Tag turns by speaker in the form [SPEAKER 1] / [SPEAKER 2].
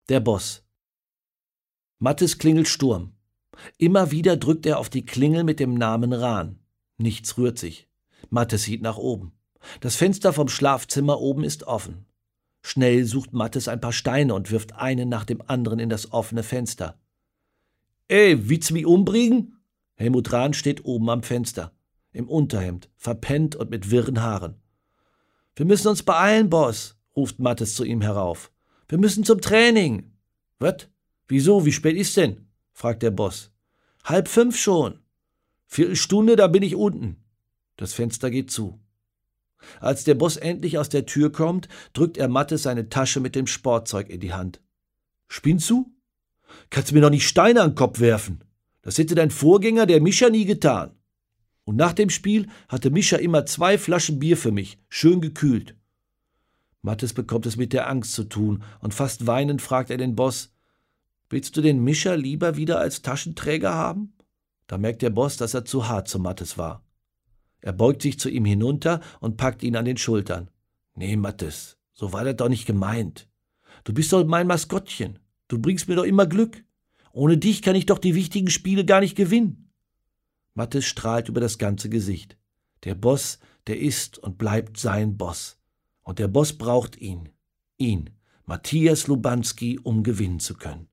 [SPEAKER 1] Der Boss. Mattes klingelt Sturm. Immer wieder drückt er auf die Klingel mit dem Namen Rahn. Nichts rührt sich. Mattes sieht nach oben. Das Fenster vom Schlafzimmer oben ist offen. Schnell sucht Mattes ein paar Steine und wirft einen nach dem anderen in das offene Fenster. »Ey, willst du mich umbringen?« Helmut Rahn steht oben am Fenster. Im Unterhemd, verpennt und mit wirren Haaren. »Wir müssen uns beeilen, Boss«, ruft Mattes zu ihm herauf. »Wir müssen zum Training.« »Was? Wieso? Wie spät ist denn?« fragt der Boss. »4:30 schon.« »Viertelstunde, da bin ich unten.« Das Fenster geht zu. Als der Boss endlich aus der Tür kommt, drückt er Mattes seine Tasche mit dem Sportzeug in die Hand. »Spinnst du? Kannst mir doch nicht Steine an den Kopf werfen. Das hätte dein Vorgänger, der Mischa, nie getan. Und nach dem Spiel hatte Mischa immer 2 Flaschen Bier für mich, schön gekühlt.« Mattes bekommt es mit der Angst zu tun und fast weinend fragt er den Boss, »Willst du den Mischa lieber wieder als Taschenträger haben?« Da merkt der Boss, dass er zu hart zu Mattes war. Er beugt sich zu ihm hinunter und packt ihn an den Schultern. »Nee, Mattes, so war das doch nicht gemeint. Du bist doch mein Maskottchen. Du bringst mir doch immer Glück. Ohne dich kann ich doch die wichtigen Spiele gar nicht gewinnen.« Mattes strahlt über das ganze Gesicht. Der Boss, der ist und bleibt sein Boss. Und der Boss braucht ihn, Matthias Lubanski, um gewinnen zu können.